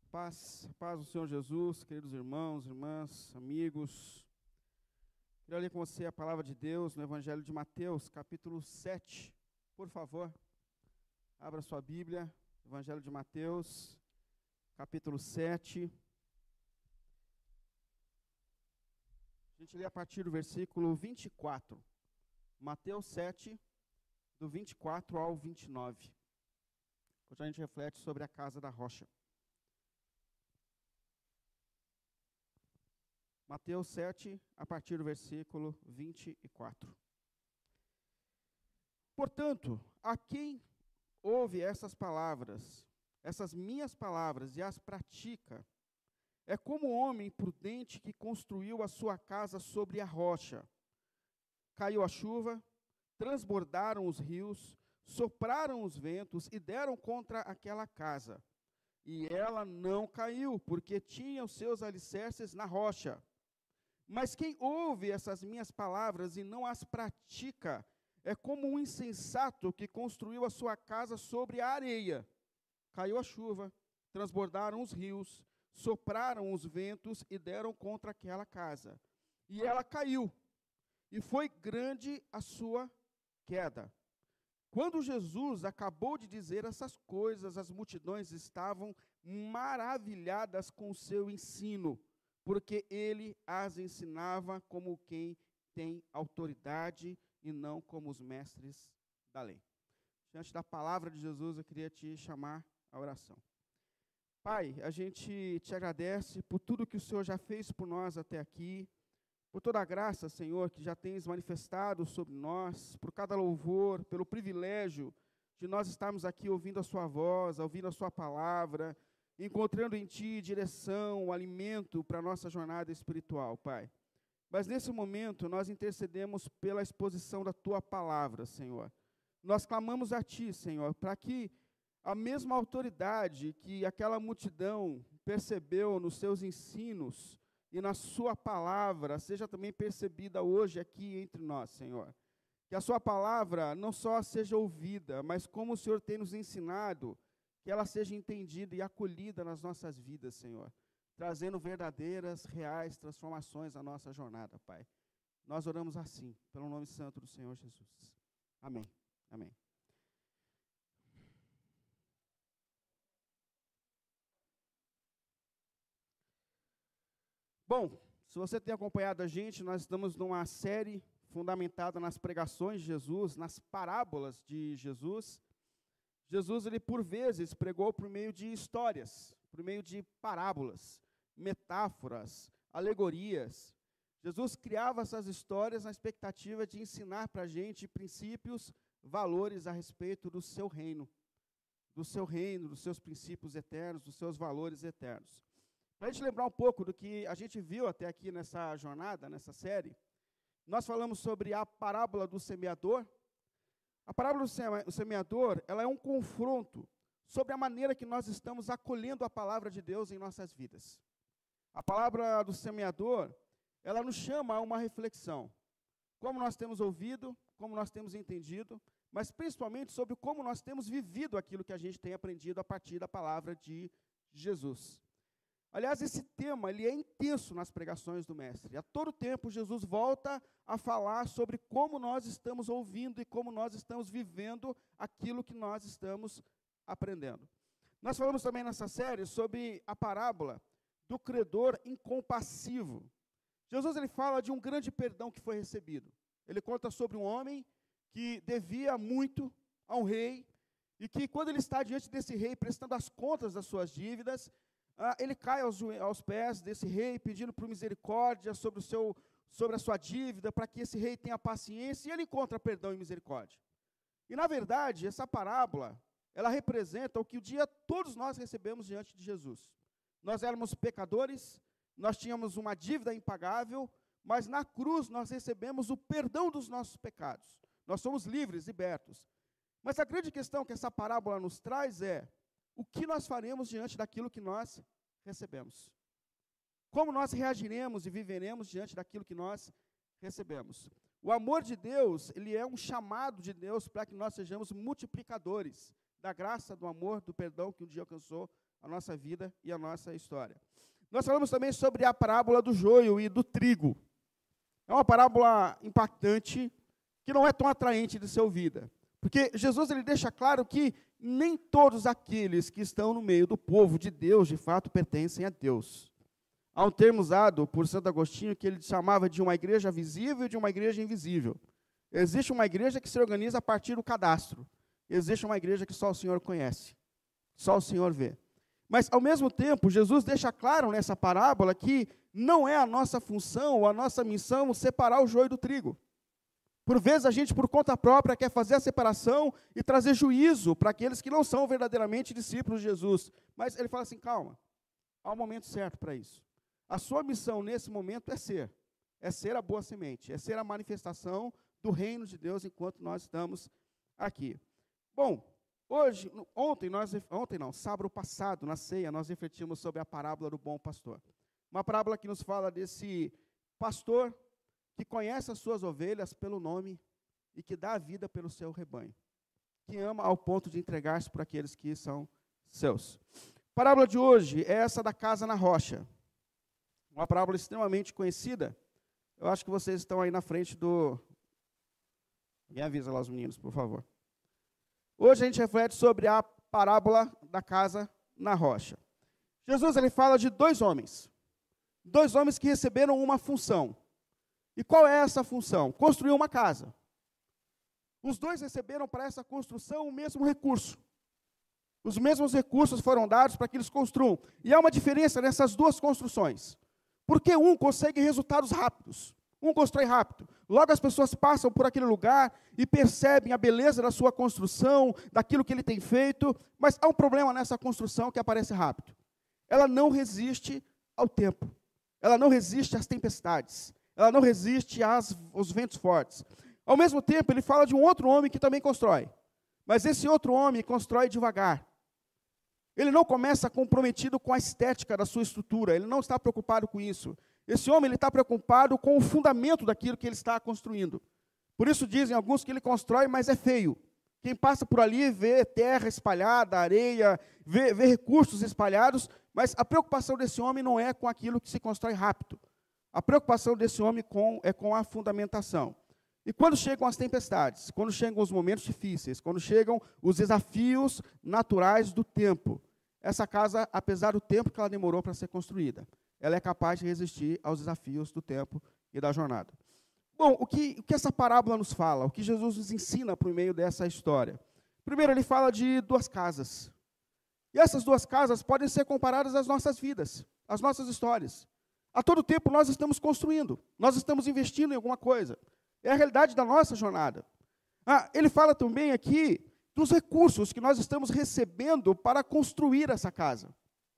Paz do Senhor Jesus, queridos irmãos, irmãs, amigos. Queria ler com você a palavra de Deus no Evangelho de Mateus, capítulo 7. Por favor, abra sua Bíblia, Evangelho de Mateus, capítulo 7. A gente lê a partir do versículo 24. Mateus 7, do 24 ao 29. Hoje a gente reflete sobre a casa da rocha. Mateus 7, a partir do versículo 24. Portanto, a quem ouve essas palavras, essas minhas palavras, e as pratica, é como um homem prudente que construiu a sua casa sobre a rocha. Caiu a chuva, transbordaram os rios, sopraram os ventos e deram contra aquela casa. E ela não caiu, porque tinha os seus alicerces na rocha. Mas quem ouve essas minhas palavras e não as pratica, é como um insensato que construiu a sua casa sobre a areia. Caiu a chuva, transbordaram os rios, sopraram os ventos e deram contra aquela casa. E ela caiu, e foi grande a sua queda. Quando Jesus acabou de dizer essas coisas, as multidões estavam maravilhadas com o seu ensino, porque ele as ensinava como quem tem autoridade e não como os mestres da lei. Diante da palavra de Jesus, eu queria te chamar à oração. Pai, a gente te agradece por tudo que o Senhor já fez por nós até aqui, por toda a graça, Senhor, que já tens manifestado sobre nós, por cada louvor, pelo privilégio de nós estarmos aqui ouvindo a sua voz, ouvindo a sua palavra, encontrando em Ti direção, alimento para a nossa jornada espiritual, Pai. Mas nesse momento, nós intercedemos pela exposição da Tua palavra, Senhor. Nós clamamos a Ti, Senhor, para que a mesma autoridade que aquela multidão percebeu nos seus ensinos e na Sua palavra, seja também percebida hoje aqui entre nós, Senhor. Que a Sua palavra não só seja ouvida, mas como o Senhor tem nos ensinado, que ela seja entendida e acolhida nas nossas vidas, Senhor, trazendo verdadeiras, reais transformações na nossa jornada, Pai. Nós oramos assim, pelo nome santo do Senhor Jesus. Amém. Amém. Bom, se você tem acompanhado a gente, nós estamos numa série fundamentada nas pregações de Jesus, nas parábolas de Jesus. Jesus, ele por vezes pregou por meio de histórias, por meio de parábolas, metáforas, alegorias. Jesus criava essas histórias na expectativa de ensinar para a gente princípios, valores a respeito do seu reino, dos seus princípios eternos, dos seus valores eternos. Para a gente lembrar um pouco do que a gente viu até aqui nessa jornada, nessa série, nós falamos sobre a parábola do semeador. A parábola do semeador, ela é um confronto sobre a maneira que nós estamos acolhendo a palavra de Deus em nossas vidas. A palavra do semeador, ela nos chama a uma reflexão. Como nós temos ouvido, como nós temos entendido, mas principalmente sobre como nós temos vivido aquilo que a gente tem aprendido a partir da palavra de Jesus. Aliás, esse tema ele é intenso nas pregações do Mestre. A todo tempo, Jesus volta a falar sobre como nós estamos ouvindo e como nós estamos vivendo aquilo que nós estamos aprendendo. Nós falamos também nessa série sobre a parábola do credor incompassivo. Jesus ele fala de um grande perdão que foi recebido. Ele conta sobre um homem que devia muito a um rei e que, quando ele está diante desse rei, prestando as contas das suas dívidas, ele cai aos pés desse rei, pedindo por misericórdia sobre a sua dívida, para que esse rei tenha paciência, e ele encontra perdão e misericórdia. E, na verdade, essa parábola, ela representa o que um dia todos nós recebemos diante de Jesus. Nós éramos pecadores, nós tínhamos uma dívida impagável, mas na cruz nós recebemos o perdão dos nossos pecados. Nós somos livres, libertos. Mas a grande questão que essa parábola nos traz é: o que nós faremos diante daquilo que nós recebemos? Como nós reagiremos e viveremos diante daquilo que nós recebemos? O amor de Deus, ele é um chamado de Deus para que nós sejamos multiplicadores da graça, do amor, do perdão que um dia alcançou a nossa vida e a nossa história. Nós falamos também sobre a parábola do joio e do trigo. É uma parábola impactante, que não é tão atraente de ser ouvida. Porque Jesus ele deixa claro que nem todos aqueles que estão no meio do povo de Deus, de fato, pertencem a Deus. Há um termo usado por Santo Agostinho que ele chamava de uma igreja visível e de uma igreja invisível. Existe uma igreja que se organiza a partir do cadastro. Existe uma igreja que só o Senhor conhece, só o Senhor vê. Mas, ao mesmo tempo, Jesus deixa claro nessa parábola que não é a nossa função ou a nossa missão separar o joio do trigo. Por vezes, a gente, por conta própria, quer fazer a separação e trazer juízo para aqueles que não são verdadeiramente discípulos de Jesus. Mas ele fala assim, calma, há um momento certo para isso. A sua missão, nesse momento, é ser a boa semente, é ser a manifestação do reino de Deus enquanto nós estamos aqui. Bom, sábado passado, na ceia, nós refletimos sobre a parábola do bom pastor. Uma parábola que nos fala desse pastor que conhece as suas ovelhas pelo nome e que dá a vida pelo seu rebanho, que ama ao ponto de entregar-se por aqueles que são seus. A parábola de hoje é essa da casa na rocha. Uma parábola extremamente conhecida. Eu acho que vocês estão aí na frente do... Alguém avisa lá os meninos, por favor. Hoje a gente reflete sobre a parábola da casa na rocha. Jesus ele fala de dois homens que receberam uma função. E qual é essa função? Construir uma casa. Os dois receberam para essa construção o mesmo recurso. Os mesmos recursos foram dados para que eles construam. E há uma diferença nessas duas construções. Porque um consegue resultados rápidos. Um constrói rápido. Logo as pessoas passam por aquele lugar e percebem a beleza da sua construção, daquilo que ele tem feito, mas há um problema nessa construção que aparece rápido. Ela não resiste ao tempo. Ela não resiste às tempestades. Ela não resiste aos ventos fortes. Ao mesmo tempo, ele fala de um outro homem que também constrói. Mas esse outro homem constrói devagar. Ele não começa comprometido com a estética da sua estrutura. Ele não está preocupado com isso. Esse homem ele está preocupado com o fundamento daquilo que ele está construindo. Por isso dizem alguns que ele constrói, mas é feio. Quem passa por ali vê terra espalhada, areia, vê recursos espalhados, mas a preocupação desse homem não é com aquilo que se constrói rápido. A preocupação desse homem é com a fundamentação. E quando chegam as tempestades, quando chegam os momentos difíceis, quando chegam os desafios naturais do tempo, essa casa, apesar do tempo que ela demorou para ser construída, ela é capaz de resistir aos desafios do tempo e da jornada. Bom, o que essa parábola nos fala? O que Jesus nos ensina por meio dessa história? Primeiro, ele fala de duas casas. E essas duas casas podem ser comparadas às nossas vidas, às nossas histórias. A todo tempo nós estamos construindo, nós estamos investindo em alguma coisa. É a realidade da nossa jornada. Ele fala também aqui dos recursos que nós estamos recebendo para construir essa casa.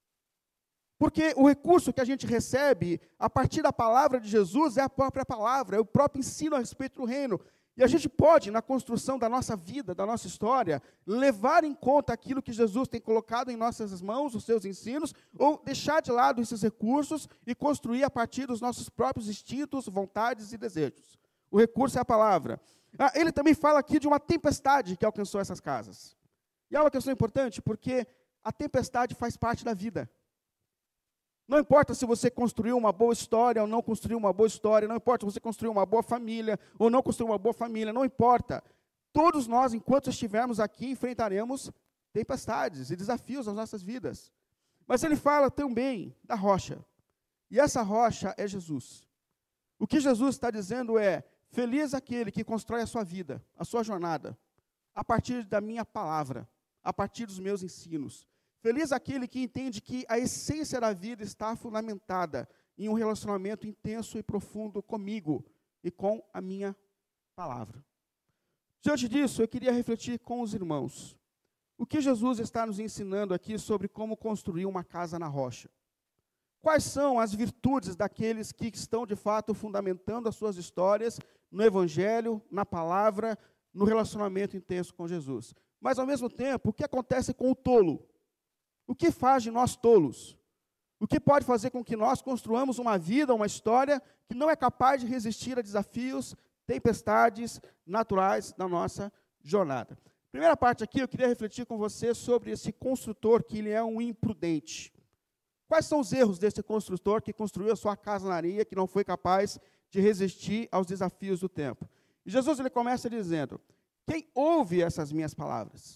Porque o recurso que a gente recebe a partir da palavra de Jesus é a própria palavra, é o próprio ensino a respeito do reino. E a gente pode, na construção da nossa vida, da nossa história, levar em conta aquilo que Jesus tem colocado em nossas mãos, os seus ensinos, ou deixar de lado esses recursos e construir a partir dos nossos próprios instintos, vontades e desejos. O recurso é a palavra. Ele também fala aqui de uma tempestade que alcançou essas casas. E é uma questão importante, porque a tempestade faz parte da vida. Não importa se você construiu uma boa história ou não construiu uma boa história, não importa se você construiu uma boa família ou não construiu uma boa família, não importa. Todos nós, enquanto estivermos aqui, enfrentaremos tempestades e desafios nas nossas vidas. Mas ele fala também da rocha. E essa rocha é Jesus. O que Jesus está dizendo é, feliz aquele que constrói a sua vida, a sua jornada, a partir da minha palavra, a partir dos meus ensinos. Feliz aquele que entende que a essência da vida está fundamentada em um relacionamento intenso e profundo comigo e com a minha palavra. Diante disso, eu queria refletir com os irmãos. O que Jesus está nos ensinando aqui sobre como construir uma casa na rocha? Quais são as virtudes daqueles que estão, de fato, fundamentando as suas histórias no Evangelho, na palavra, no relacionamento intenso com Jesus? Mas, ao mesmo tempo, o que acontece com o tolo? O que faz de nós tolos? O que pode fazer com que nós construamos uma vida, uma história que não é capaz de resistir a desafios, tempestades naturais da nossa jornada? Primeira parte aqui, eu queria refletir com você sobre esse construtor, que ele é um imprudente. Quais são os erros desse construtor que construiu a sua casa na areia, que não foi capaz de resistir aos desafios do tempo? E Jesus ele começa dizendo: quem ouve essas minhas palavras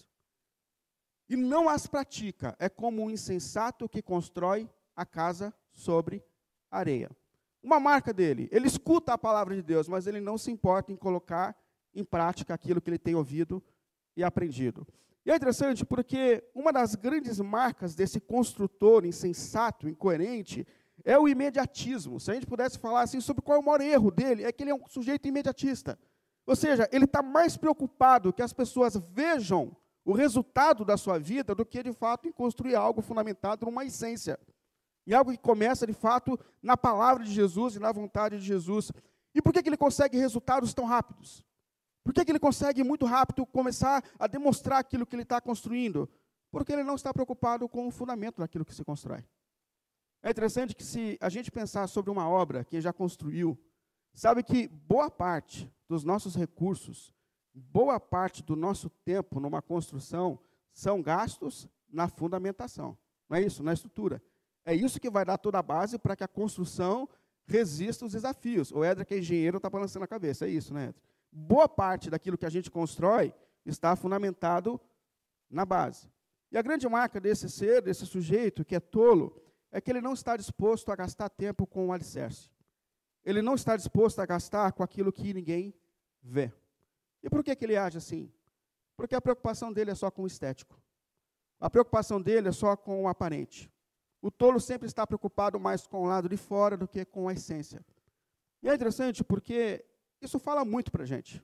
e não as pratica, é como um insensato que constrói a casa sobre areia. Uma marca dele, ele escuta a palavra de Deus, mas ele não se importa em colocar em prática aquilo que ele tem ouvido e aprendido. E é interessante porque uma das grandes marcas desse construtor insensato, incoerente, é o imediatismo. Se a gente pudesse falar assim sobre qual é o maior erro dele, é que ele é um sujeito imediatista. Ou seja, ele está mais preocupado que as pessoas vejam o resultado da sua vida do que, de fato, em construir algo fundamentado numa essência. E algo que começa, de fato, na palavra de Jesus e na vontade de Jesus. E por que ele consegue resultados tão rápidos? Por que ele consegue muito rápido começar a demonstrar aquilo que ele está construindo? Porque ele não está preocupado com o fundamento daquilo que se constrói. É interessante que se a gente pensar sobre uma obra que já construiu, sabe que boa parte dos nossos recursos, boa parte do nosso tempo numa construção são gastos na fundamentação. Não é isso? Na estrutura. É isso que vai dar toda a base para que a construção resista aos desafios. O Éder, que é engenheiro, está balançando a cabeça. É isso, né, Éder? Boa parte daquilo que a gente constrói está fundamentado na base. E a grande marca desse ser, desse sujeito que é tolo, é que ele não está disposto a gastar tempo com o alicerce. Ele não está disposto a gastar com aquilo que ninguém vê. E por que ele age assim? Porque a preocupação dele é só com o estético. A preocupação dele é só com o aparente. O tolo sempre está preocupado mais com o lado de fora do que com a essência. E é interessante porque isso fala muito para a gente.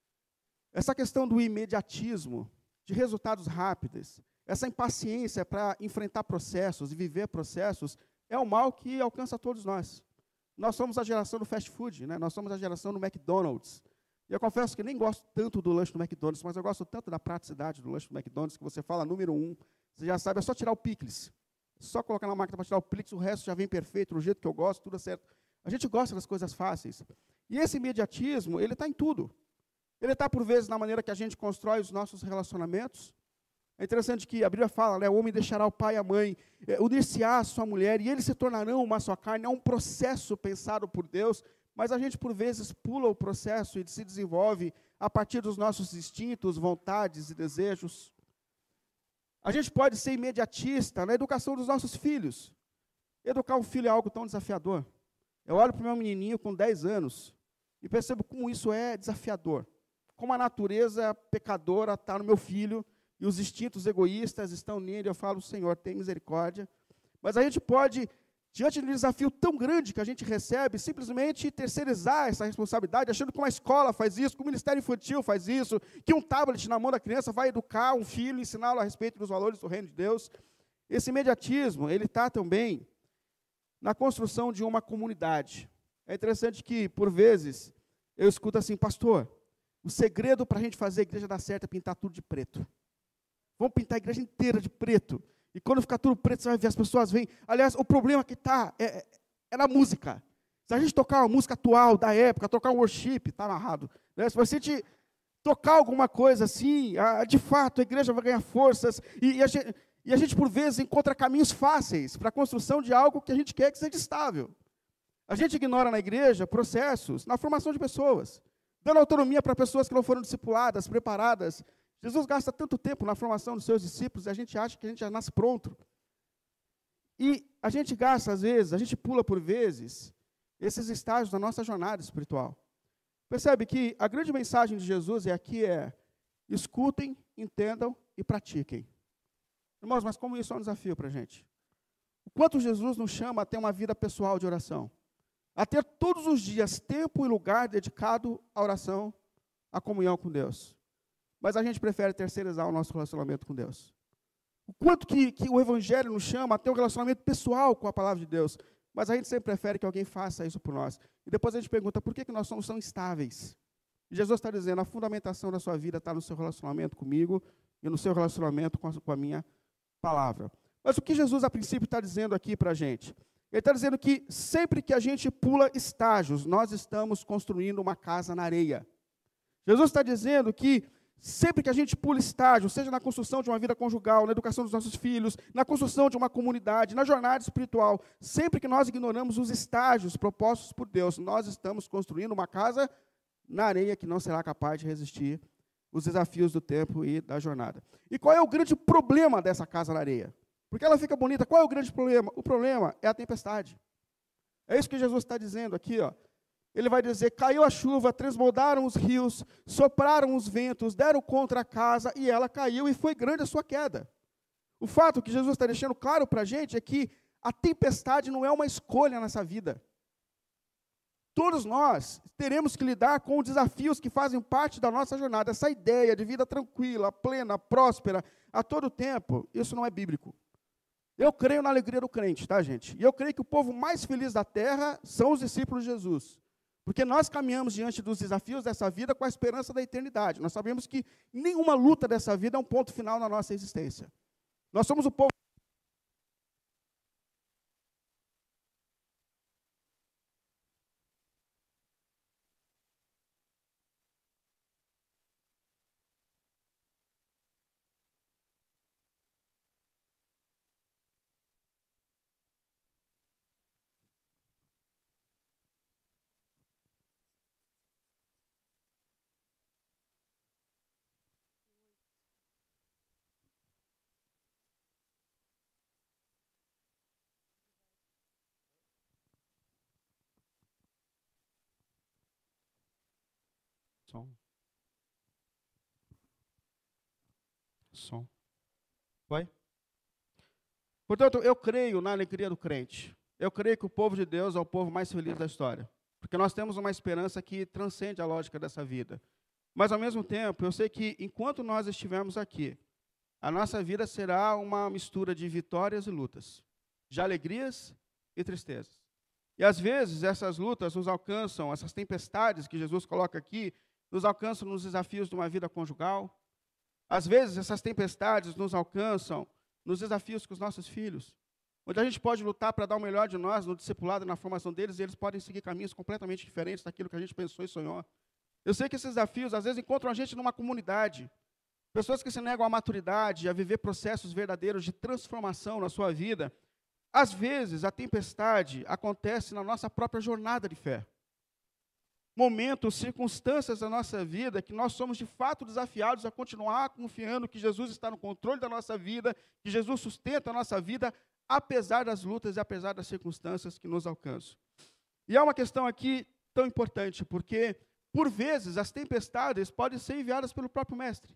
Essa questão do imediatismo, de resultados rápidos, essa impaciência para enfrentar processos e viver processos, é um mal que alcança todos nós. Nós somos a geração do fast food, né? Nós somos a geração do McDonald's. E eu confesso que nem gosto tanto do lanche do McDonald's, mas eu gosto tanto da praticidade do lanche do McDonald's, que você fala número 1, você já sabe, é só tirar o picles. É só colocar na máquina para tirar o picles, o resto já vem perfeito, do jeito que eu gosto, tudo é certo. A gente gosta das coisas fáceis. E esse imediatismo, ele está em tudo. Ele está, por vezes, na maneira que a gente constrói os nossos relacionamentos. É interessante que a Bíblia fala, né, o homem deixará o pai e a mãe, unir-se-á a sua mulher, e eles se tornarão uma só carne. É um processo pensado por Deus, mas a gente, por vezes, pula o processo e se desenvolve a partir dos nossos instintos, vontades e desejos. A gente pode ser imediatista na educação dos nossos filhos. Educar um filho é algo tão desafiador. Eu olho para o meu menininho com 10 anos e percebo como isso é desafiador. Como a natureza pecadora está no meu filho e os instintos egoístas estão nele. Eu falo, Senhor, tem misericórdia. Mas a gente pode, diante de um desafio tão grande que a gente recebe, simplesmente terceirizar essa responsabilidade, achando que uma escola faz isso, que o Ministério Infantil faz isso, que um tablet na mão da criança vai educar um filho, ensiná-lo a respeito dos valores do reino de Deus. Esse imediatismo, ele está também na construção de uma comunidade. É interessante que, por vezes, eu escuto assim, pastor, o segredo para a gente fazer a igreja dar certo é pintar tudo de preto. Vamos pintar a igreja inteira de preto. E quando ficar tudo preto, você vai ver, as pessoas vêm. Aliás, o problema que está é na música. Se a gente tocar uma música atual, da época, tocar um worship, está amarrado. Né? Se você tocar alguma coisa assim, de fato, a igreja vai ganhar forças. E a gente, por vezes, encontra caminhos fáceis para a construção de algo que a gente quer que seja estável. A gente ignora na igreja processos na formação de pessoas, dando autonomia para pessoas que não foram discipuladas, preparadas. Jesus gasta tanto tempo na formação dos seus discípulos e a gente acha que a gente já nasce pronto. E a gente gasta, às vezes, a gente pula por vezes, esses estágios da nossa jornada espiritual. Percebe que a grande mensagem de Jesus aqui é: escutem, entendam e pratiquem. Irmãos, mas como isso é um desafio para a gente? O quanto Jesus nos chama a ter uma vida pessoal de oração, a ter todos os dias tempo e lugar dedicado à oração, à comunhão com Deus. Mas a gente prefere terceirizar o nosso relacionamento com Deus. O quanto que o Evangelho nos chama a ter um relacionamento pessoal com a palavra de Deus, mas a gente sempre prefere que alguém faça isso por nós. E depois a gente pergunta, por que nós somos tão instáveis? E Jesus está dizendo, a fundamentação da sua vida está no seu relacionamento comigo e no seu relacionamento com a minha palavra. Mas o que Jesus, a princípio, está dizendo aqui para a gente? Ele está dizendo que sempre que a gente pula estágios, nós estamos construindo uma casa na areia. Jesus está dizendo que Sempre que a gente pula estágio, seja na construção de uma vida conjugal, na educação dos nossos filhos, na construção de uma comunidade, na jornada espiritual, sempre que nós ignoramos os estágios propostos por Deus, nós estamos construindo uma casa na areia que não será capaz de resistir os desafios do tempo e da jornada. E qual é o grande problema dessa casa na areia? Porque ela fica bonita, qual é o grande problema? O problema é a tempestade. É isso que Jesus está dizendo aqui, ó. Ele vai dizer, caiu a chuva, transbordaram os rios, sopraram os ventos, deram contra a casa, e ela caiu, e foi grande a sua queda. O fato que Jesus está deixando claro para a gente é que a tempestade não é uma escolha nessa vida. Todos nós teremos que lidar com desafios que fazem parte da nossa jornada. Essa ideia de vida tranquila, plena, próspera, a todo tempo, isso não é bíblico. Eu creio na alegria do crente, tá, gente? E eu creio que o povo mais feliz da terra são os discípulos de Jesus. Porque nós caminhamos diante dos desafios dessa vida com a esperança da eternidade. Nós sabemos que nenhuma luta dessa vida é um ponto final na nossa existência. Nós somos o povo. Som. Vai? Portanto, eu creio na alegria do crente. Eu creio que o povo de Deus é o povo mais feliz da história. Porque nós temos uma esperança que transcende a lógica dessa vida. Mas, ao mesmo tempo, eu sei que, enquanto nós estivermos aqui, a nossa vida será uma mistura de vitórias e lutas, de alegrias e tristezas. E, às vezes, essas lutas nos alcançam, essas tempestades que Jesus coloca aqui, nos alcançam nos desafios de uma vida conjugal. Às vezes, essas tempestades nos alcançam nos desafios com os nossos filhos, onde a gente pode lutar para dar o melhor de nós no discipulado e na formação deles, e eles podem seguir caminhos completamente diferentes daquilo que a gente pensou e sonhou. Eu sei que esses desafios, às vezes, encontram a gente numa comunidade, pessoas que se negam à maturidade, a viver processos verdadeiros de transformação na sua vida. Às vezes, a tempestade acontece na nossa própria jornada de fé. Momentos, circunstâncias da nossa vida que nós somos de fato desafiados a continuar confiando que Jesus está no controle da nossa vida, que Jesus sustenta a nossa vida, apesar das lutas e apesar das circunstâncias que nos alcançam. E há uma questão aqui tão importante, porque, por vezes, as tempestades podem ser enviadas pelo próprio Mestre.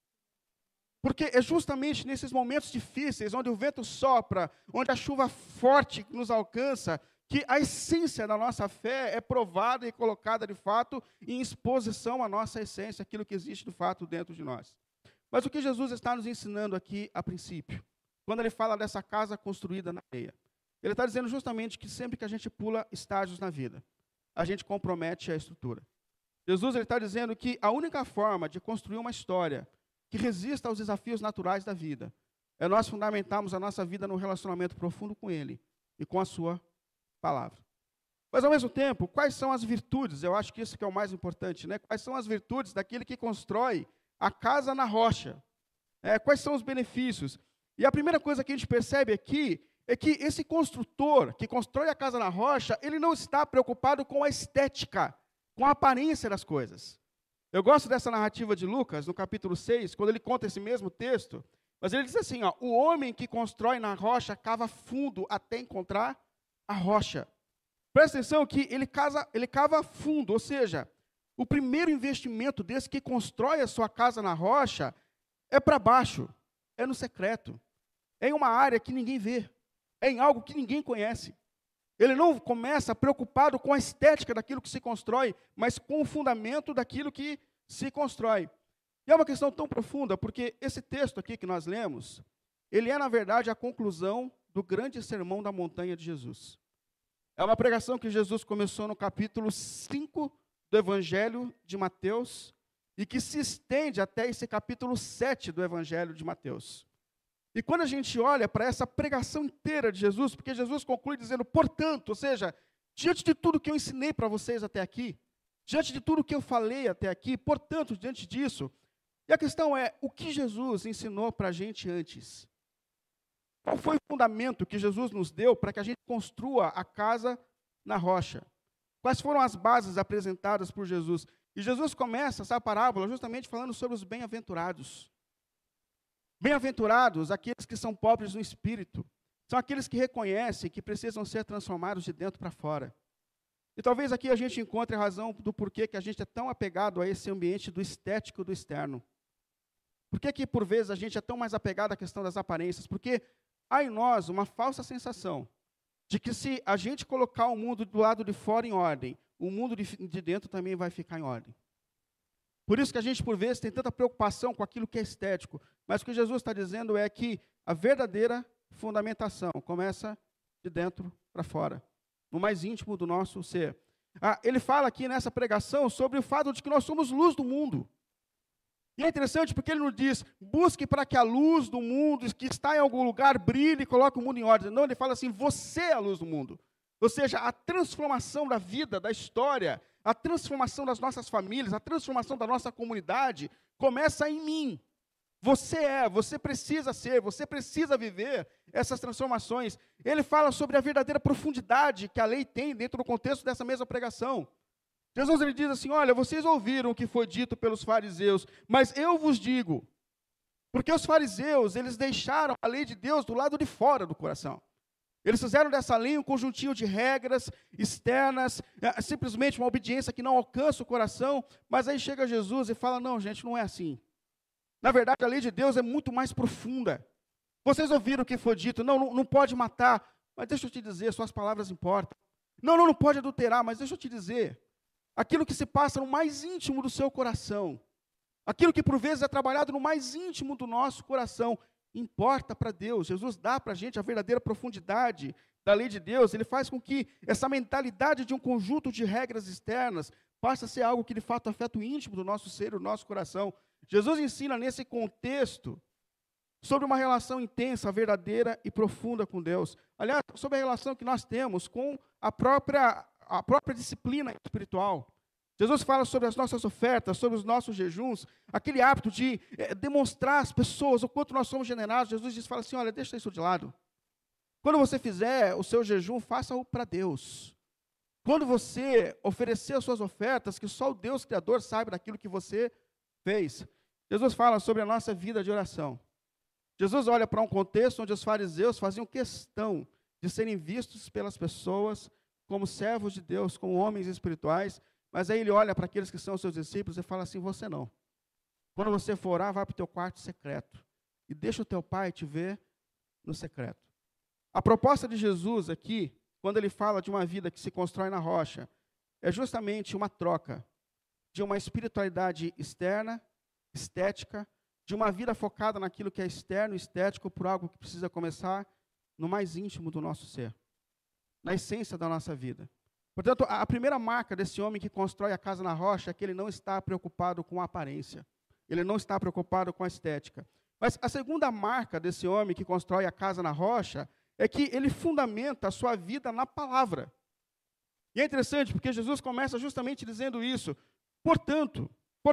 Porque é justamente nesses momentos difíceis, onde o vento sopra, onde a chuva forte nos alcança, que a essência da nossa fé é provada e colocada de fato em exposição à nossa essência, aquilo que existe de fato dentro de nós. Mas o que Jesus está nos ensinando aqui a princípio, quando ele fala dessa casa construída na areia, ele está dizendo justamente que sempre que a gente pula estágios na vida, a gente compromete a estrutura. Jesus ele está dizendo que a única forma de construir uma história que resista aos desafios naturais da vida é nós fundamentarmos a nossa vida num relacionamento profundo com Ele e com a sua palavra. Mas, ao mesmo tempo, quais são as virtudes? Eu acho que isso que é o mais importante, né? Quais são as virtudes daquele que constrói a casa na rocha? Quais são os benefícios? E a primeira coisa que a gente percebe aqui é que esse construtor que constrói a casa na rocha, ele não está preocupado com a estética, com a aparência das coisas. Eu gosto dessa narrativa de Lucas, no capítulo 6, quando ele conta esse mesmo texto, mas ele diz assim, ó, o homem que constrói na rocha cava fundo até encontrar a rocha. Presta atenção que ele cava fundo, ou seja, o primeiro investimento desse que constrói a sua casa na rocha é para baixo, é no secreto, é em uma área que ninguém vê, é em algo que ninguém conhece. Ele não começa preocupado com a estética daquilo que se constrói, mas com o fundamento daquilo que se constrói. E é uma questão tão profunda, porque esse texto aqui que nós lemos, ele é, na verdade, a conclusão do grande sermão da montanha de Jesus. É uma pregação que Jesus começou no capítulo 5 do Evangelho de Mateus, e que se estende até esse capítulo 7 do Evangelho de Mateus. E quando a gente olha para essa pregação inteira de Jesus, porque Jesus conclui dizendo, portanto, ou seja, diante de tudo que eu ensinei para vocês até aqui, diante de tudo que eu falei até aqui, portanto, diante disso, E a questão é, o que Jesus ensinou para a gente antes? Qual foi o fundamento que Jesus nos deu para que a gente construa a casa na rocha? Quais foram as bases apresentadas por Jesus? E Jesus começa essa parábola justamente falando sobre os bem-aventurados. Bem-aventurados, aqueles que são pobres no espírito, são aqueles que reconhecem que precisam ser transformados de dentro para fora. E talvez aqui a gente encontre a razão do porquê que a gente é tão apegado a esse ambiente do estético e do externo. Por que por vezes a gente é tão mais apegado à questão das aparências? Porque há em nós uma falsa sensação de que se a gente colocar o mundo do lado de fora em ordem, o mundo de dentro também vai ficar em ordem. Por isso que a gente, por vezes, tem tanta preocupação com aquilo que é estético. Mas o que Jesus está dizendo é que a verdadeira fundamentação começa de dentro para fora, no mais íntimo do nosso ser. Ele fala aqui nessa pregação sobre o fato de que nós somos luz do mundo. E é interessante porque ele nos diz, busque para que a luz do mundo que está em algum lugar brilhe e coloque o mundo em ordem. Não, ele fala assim, você é a luz do mundo. Ou seja, a transformação da vida, da história, a transformação das nossas famílias, a transformação da nossa comunidade, começa em mim. Você precisa ser, você precisa viver essas transformações. Ele fala sobre a verdadeira profundidade que a lei tem dentro do contexto dessa mesma pregação. Jesus ele diz assim, olha, vocês ouviram o que foi dito pelos fariseus, mas eu vos digo, porque os fariseus, eles deixaram a lei de Deus do lado de fora do coração. Eles fizeram dessa lei um conjuntinho de regras externas, simplesmente uma obediência que não alcança o coração, mas aí chega Jesus e fala, não, gente, não é assim. Na verdade, a lei de Deus é muito mais profunda. Vocês ouviram o que foi dito, não pode matar, mas deixa eu te dizer, suas palavras importam. Não pode adulterar, mas deixa eu te dizer, aquilo que se passa no mais íntimo do seu coração, aquilo que por vezes é trabalhado no mais íntimo do nosso coração, importa para Deus. Jesus dá para a gente a verdadeira profundidade da lei de Deus. Ele faz com que essa mentalidade de um conjunto de regras externas passe a ser algo que de fato afeta o íntimo do nosso ser, do nosso coração. Jesus ensina nesse contexto sobre uma relação intensa, verdadeira e profunda com Deus. Aliás, sobre a relação que nós temos com a própria disciplina espiritual. Jesus fala sobre as nossas ofertas, sobre os nossos jejuns, aquele hábito de demonstrar às pessoas o quanto nós somos generosos. Jesus fala assim, olha, deixa isso de lado. Quando você fizer o seu jejum, faça-o para Deus. Quando você oferecer as suas ofertas, que só o Deus Criador saiba daquilo que você fez. Jesus fala sobre a nossa vida de oração. Jesus olha para um contexto onde os fariseus faziam questão de serem vistos pelas pessoas como servos de Deus, como homens espirituais, mas aí ele olha para aqueles que são seus discípulos e fala assim, você não. Quando você for orar, vai para o teu quarto secreto e deixa o teu pai te ver no secreto. A proposta de Jesus aqui, quando ele fala de uma vida que se constrói na rocha, é justamente uma troca de uma espiritualidade externa, estética, de uma vida focada naquilo que é externo, estético, por algo que precisa começar no mais íntimo do nosso ser, na essência da nossa vida. Portanto, a primeira marca desse homem que constrói a casa na rocha é que ele não está preocupado com a aparência, ele não está preocupado com a estética. Mas a segunda marca desse homem que constrói a casa na rocha é que ele fundamenta a sua vida na palavra. E é interessante porque Jesus começa justamente dizendo isso. Portanto,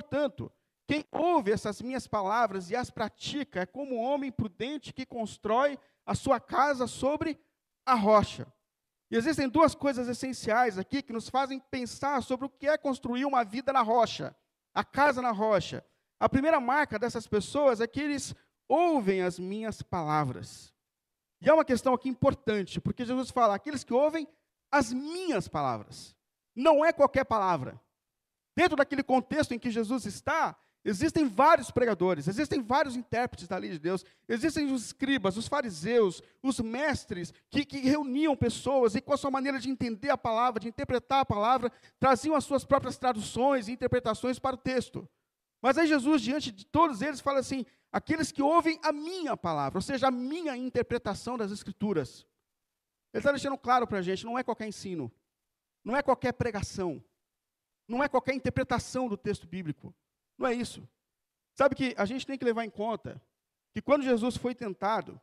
quem ouve essas minhas palavras e as pratica é como um homem prudente que constrói a sua casa sobre a rocha. E existem duas coisas essenciais aqui que nos fazem pensar sobre o que é construir uma vida na rocha, a casa na rocha. A primeira marca dessas pessoas é que eles ouvem as minhas palavras. E é uma questão aqui importante, porque Jesus fala, aqueles que ouvem as minhas palavras. Não é qualquer palavra. Dentro daquele contexto em que Jesus está, existem vários pregadores, existem vários intérpretes da lei de Deus, existem os escribas, os fariseus, os mestres que reuniam pessoas e com a sua maneira de entender a palavra, de interpretar a palavra, traziam as suas próprias traduções e interpretações para o texto. Mas aí Jesus, diante de todos eles, fala assim, aqueles que ouvem a minha palavra, ou seja, a minha interpretação das Escrituras. Ele está deixando claro para a gente, não é qualquer ensino, não é qualquer pregação, não é qualquer interpretação do texto bíblico. Não é isso. Sabe que a gente tem que levar em conta que quando Jesus foi tentado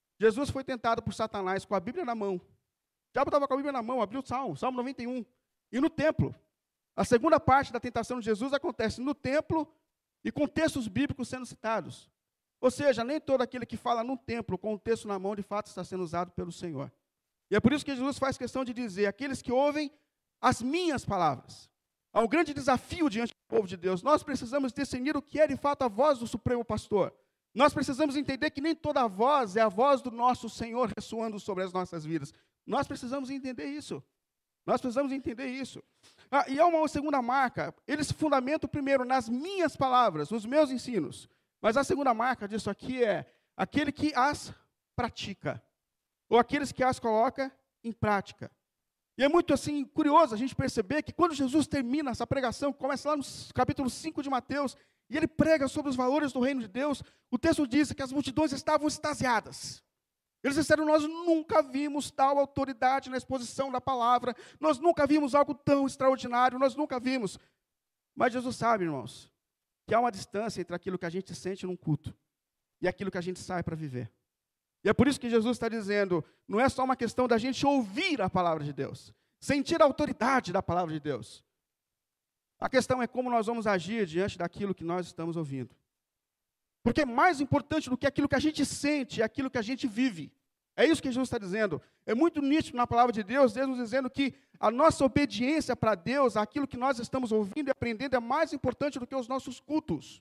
por Satanás com a Bíblia na mão. O diabo estava com a Bíblia na mão, abriu o Salmo 91. E no templo, a segunda parte da tentação de Jesus acontece no templo e com textos bíblicos sendo citados. Ou seja, nem todo aquele que fala num templo com o texto na mão, de fato está sendo usado pelo Senhor. E é por isso que Jesus faz questão de dizer, aqueles que ouvem as minhas palavras. Há um grande desafio diante do povo de Deus. Nós precisamos discernir o que é de fato a voz do Supremo Pastor. Nós precisamos entender que nem toda voz é a voz do nosso Senhor ressoando sobre as nossas vidas. Nós precisamos entender isso. Nós precisamos entender isso. E há uma segunda marca. Eles fundamentam primeiro nas minhas palavras, nos meus ensinos. Mas a segunda marca disso aqui é aquele que as pratica. Ou aqueles que as coloca em prática. E é muito assim curioso a gente perceber que quando Jesus termina essa pregação, começa lá no capítulo 5 de Mateus, e ele prega sobre os valores do reino de Deus, o texto diz que as multidões estavam extasiadas. Eles disseram, nós nunca vimos tal autoridade na exposição da palavra, nós nunca vimos algo tão extraordinário, nós nunca vimos. Mas Jesus sabe, irmãos, que há uma distância entre aquilo que a gente sente num culto e aquilo que a gente sai para viver. E é por isso que Jesus está dizendo, não é só uma questão da gente ouvir a palavra de Deus, sentir a autoridade da palavra de Deus. A questão é como nós vamos agir diante daquilo que nós estamos ouvindo. Porque mais importante do que aquilo que a gente sente, é aquilo que a gente vive. É isso que Jesus está dizendo. É muito nítido na palavra de Deus, Deus nos dizendo que a nossa obediência para Deus, aquilo que nós estamos ouvindo e aprendendo, é mais importante do que os nossos cultos.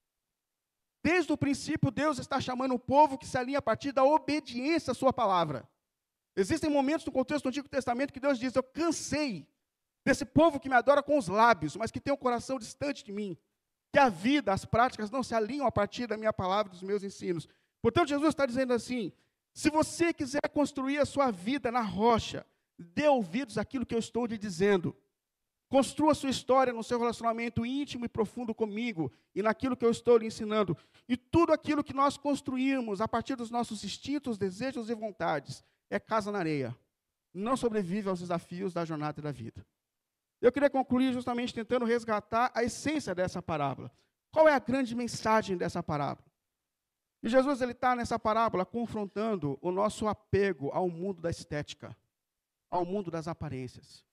Desde o princípio, Deus está chamando o povo que se alinha a partir da obediência à sua palavra. Existem momentos no contexto do Antigo Testamento que Deus diz, eu cansei desse povo que me adora com os lábios, mas que tem um coração distante de mim. Que a vida, as práticas não se alinham a partir da minha palavra, dos meus ensinos. Portanto, Jesus está dizendo assim, se você quiser construir a sua vida na rocha, dê ouvidos àquilo que eu estou lhe dizendo. Construa a sua história no seu relacionamento íntimo e profundo comigo e naquilo que eu estou lhe ensinando. E tudo aquilo que nós construirmos a partir dos nossos instintos, desejos e vontades é casa na areia. Não sobrevive aos desafios da jornada da vida. Eu queria concluir justamente tentando resgatar a essência dessa parábola. Qual é a grande mensagem dessa parábola? E Jesus está nessa parábola confrontando o nosso apego ao mundo da estética, ao mundo das aparências.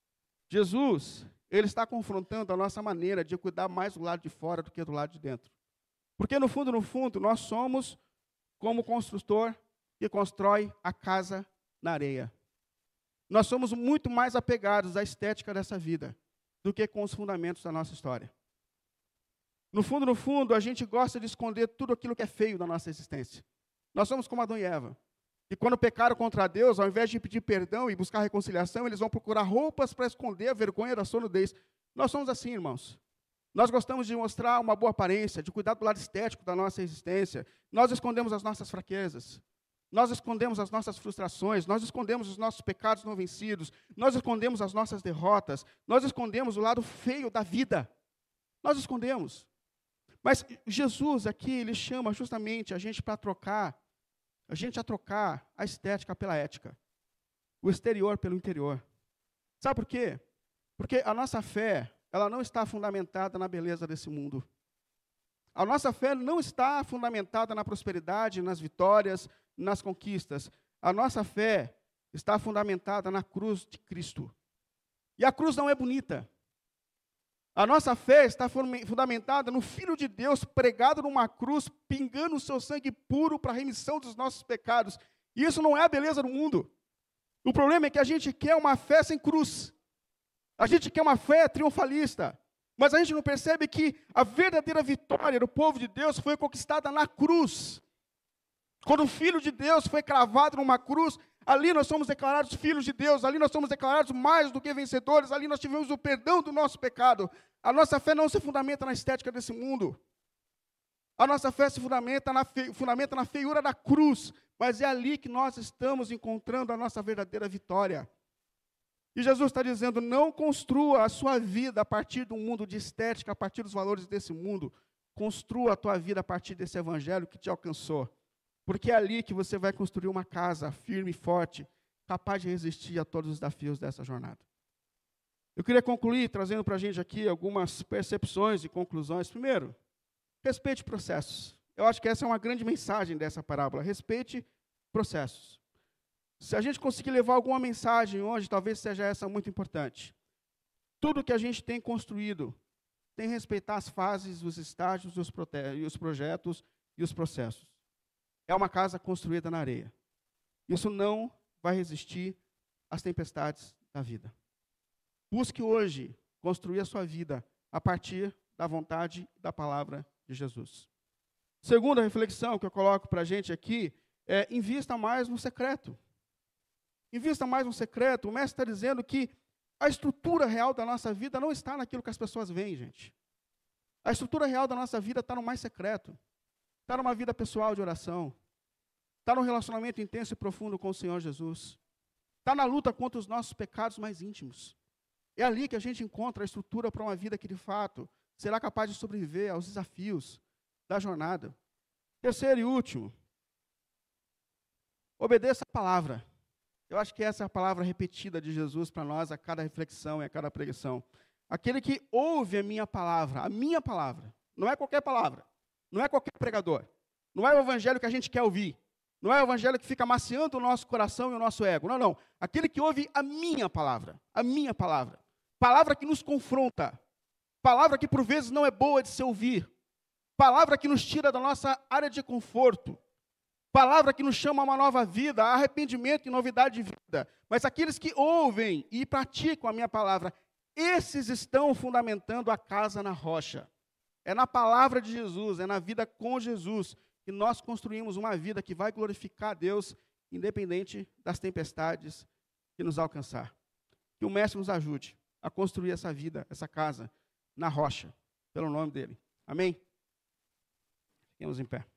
Jesus, ele está confrontando a nossa maneira de cuidar mais do lado de fora do que do lado de dentro. Porque no fundo, nós somos como o construtor que constrói a casa na areia. Nós somos muito mais apegados à estética dessa vida do que com os fundamentos da nossa história. No fundo, a gente gosta de esconder tudo aquilo que é feio da nossa existência. Nós somos como Adão e Eva. E quando pecaram contra Deus, ao invés de pedir perdão e buscar reconciliação, eles vão procurar roupas para esconder a vergonha da sua nudez. Nós somos assim, irmãos. Nós gostamos de mostrar uma boa aparência, de cuidar do lado estético da nossa existência. Nós escondemos as nossas fraquezas. Nós escondemos as nossas frustrações, nós escondemos os nossos pecados não vencidos, nós escondemos as nossas derrotas, nós escondemos o lado feio da vida. Nós escondemos. Mas Jesus aqui, ele chama justamente a gente para trocar, a estética pela ética, o exterior pelo interior. Sabe por quê? Porque a nossa fé, ela não está fundamentada na beleza desse mundo. A nossa fé não está fundamentada na prosperidade, nas vitórias, nas conquistas. A nossa fé está fundamentada na cruz de Cristo. E a cruz não é bonita. A nossa fé está fundamentada no Filho de Deus pregado numa cruz, pingando o seu sangue puro para a remissão dos nossos pecados. E isso não é a beleza do mundo. O problema é que a gente quer uma fé sem cruz. A gente quer uma fé triunfalista. Mas a gente não percebe que a verdadeira vitória do povo de Deus foi conquistada na cruz. Quando o Filho de Deus foi cravado numa cruz, ali nós somos declarados filhos de Deus, ali nós somos declarados mais do que vencedores, ali nós tivemos o perdão do nosso pecado. A nossa fé não se fundamenta na estética desse mundo. A nossa fé se fundamenta na feiura da cruz, mas é ali que nós estamos encontrando a nossa verdadeira vitória. E Jesus está dizendo, não construa a sua vida a partir do mundo de estética, a partir dos valores desse mundo. Construa a tua vida a partir desse evangelho que te alcançou. Porque é ali que você vai construir uma casa firme e forte, capaz de resistir a todos os desafios dessa jornada. Eu queria concluir trazendo para a gente aqui algumas percepções e conclusões. Primeiro, respeite processos. Eu acho que essa é uma grande mensagem dessa parábola. Respeite processos. Se a gente conseguir levar alguma mensagem hoje, talvez seja essa muito importante. Tudo que a gente tem construído tem que respeitar as fases, os estágios, os projetos e os processos. É uma casa construída na areia. Isso não vai resistir às tempestades da vida. Busque hoje construir a sua vida a partir da vontade da palavra de Jesus. Segunda reflexão que eu coloco para a gente aqui é: invista mais no secreto. Invista mais no secreto. O mestre está dizendo que a estrutura real da nossa vida não está naquilo que as pessoas veem, gente. A estrutura real da nossa vida está no mais secreto. Está numa vida pessoal de oração. Está num relacionamento intenso e profundo com o Senhor Jesus. Está na luta contra os nossos pecados mais íntimos. É ali que a gente encontra a estrutura para uma vida que, de fato, será capaz de sobreviver aos desafios da jornada. Terceiro e último, obedeça a palavra. Eu acho que essa é a palavra repetida de Jesus para nós a cada reflexão e a cada pregação. Aquele que ouve a minha palavra, não é qualquer palavra, não é qualquer pregador, não é o evangelho que a gente quer ouvir, não é o evangelho que fica maciando o nosso coração e o nosso ego, não. Aquele que ouve a minha palavra, palavra que nos confronta, palavra que por vezes não é boa de se ouvir, palavra que nos tira da nossa área de conforto, palavra que nos chama a uma nova vida, a arrependimento e novidade de vida. Mas aqueles que ouvem e praticam a minha palavra, esses estão fundamentando a casa na rocha. É na palavra de Jesus, é na vida com Jesus, que nós construímos uma vida que vai glorificar a Deus, independente das tempestades que nos alcançar. Que o Mestre nos ajude a construir essa vida, essa casa, na rocha, pelo nome dele. Amém? Fiquemos em pé.